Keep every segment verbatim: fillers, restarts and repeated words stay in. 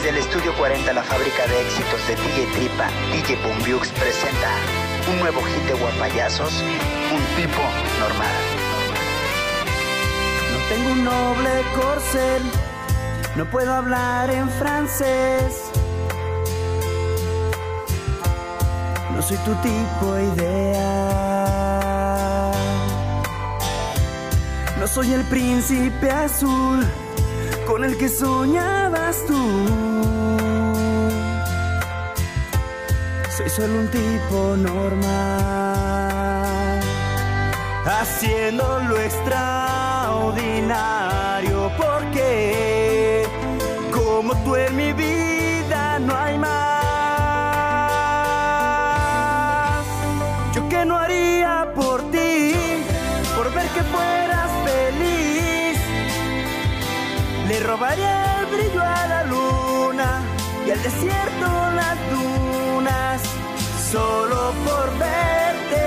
Desde el Estudio cuarenta, la fábrica de éxitos de D J Tripa, D J Bombiux presenta un nuevo hit de guapayazos, Un tipo normal. No tengo un noble corcel, no puedo hablar en francés. No soy tu tipo ideal. No soy el príncipe azul con el que soñabas tú. Soy solo un tipo normal, haciendo lo extraordinario, porque como tú en mi vida no hay más. Yo qué no haría por ti, por ver que fueras feliz. Le robaría el brillo a la luna y al desierto las dunas, solo por verte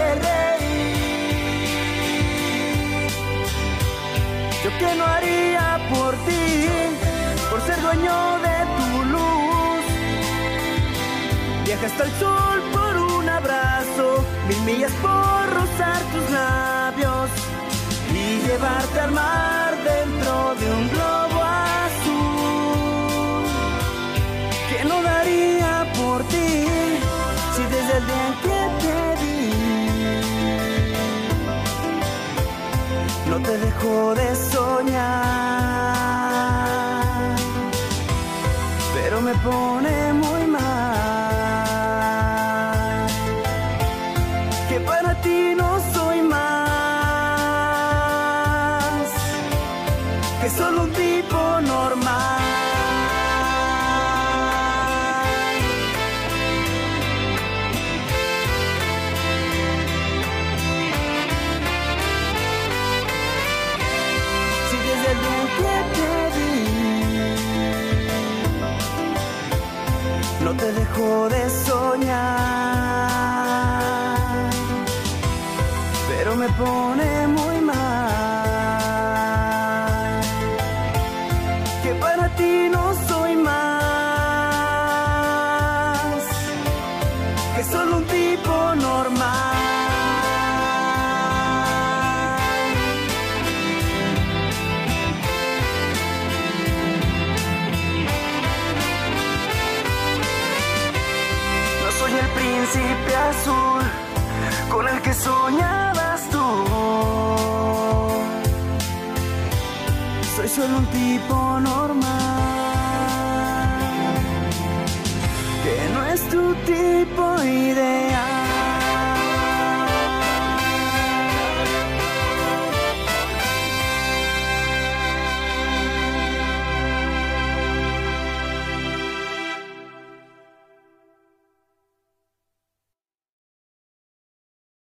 reír. Yo qué no haría por ti, por ser dueño de tu luz. Viaja hasta el sol por un abrazo, mil millas por rozar tus labios y llevarte al mar dentro de un globo azul. Que no daría por ti si desde el día en que te vi no te dejo de soñar, pero me pone muy mal que para ti no soy más que solo un tipo normal. Si desde el día que te vi no te dejo de soñar, pero me pone muy mal que para ti no soy más que solo un tipo normal. No soy el príncipe azul con el que soñabas tú. Soy solo un tipo normal que no es tu tipo ideal.